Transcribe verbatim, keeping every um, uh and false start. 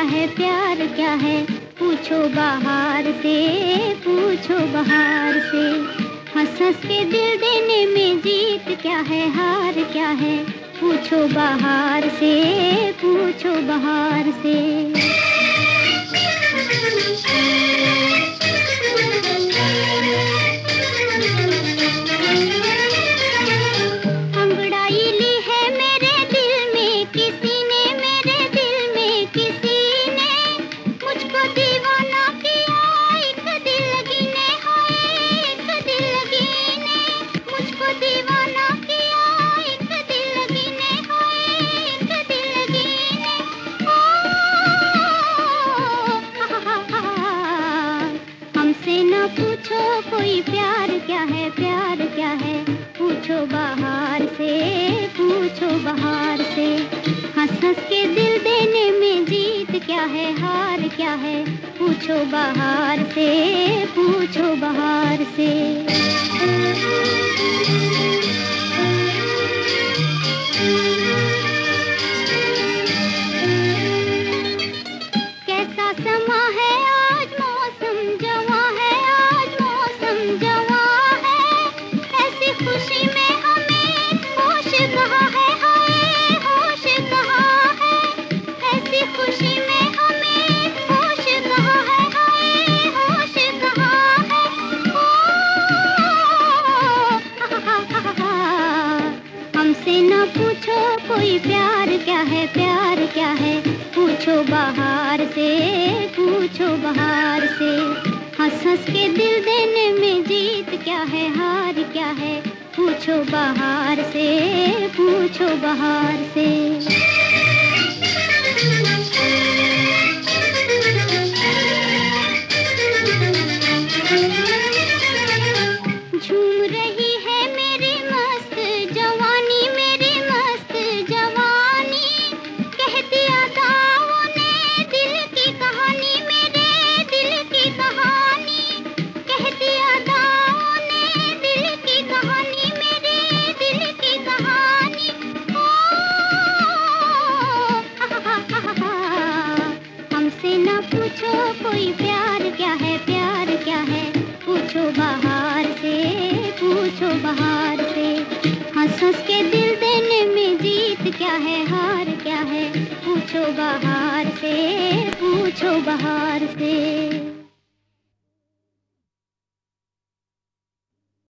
है, प्यार क्या है, पूछो बाहर से, पूछो बाहर से। हंस हंस के दिल देने में जीत क्या है, हार क्या है, पूछो बाहर से, पूछो बाहर से। पूछो कोई प्यार क्या है, प्यार क्या है, पूछो बाहर से, पूछो बाहर से। हंस हंस के दिल देने में जीत क्या है, हार क्या है, पूछो बाहर से, पूछो बाहर से। कैसा समा है आज, मौसम जवां है, आज मौसम जवां है। ऐसी खुशी में हमें होश कहाँ है, हाय होश कहाँ है। ऐसी खुशी में हमें होश कहाँ है, हाय होश कहाँ है। ओ हमसे न पूछो कोई प्यार क्या है, प्यार क्या है, पूछो बाहर से, पूछो बाहर से। हंस हंस के दिल देने में जीत क्या है, हार क्या है, पूछो बाहर से, पूछो बाहर से। झूम रही है मेरी मस्त जवानी, मेरी मस्त जवानी। कहती अदाओं ने दिल की कहानी, मेरे दिल की कहानी। कहती अदाओं ने दिल की कहानी, मेरे दिल की कहानी। ओ हमसे न पूछो कोई प्यार क्या है, प्यार क्या है, पूछो बाहर से, पूछो बाहर से। हंस हंस के दिल देने में जीत क्या है, हार क्या है, पूछो बाहर से, पूछो बाहर से।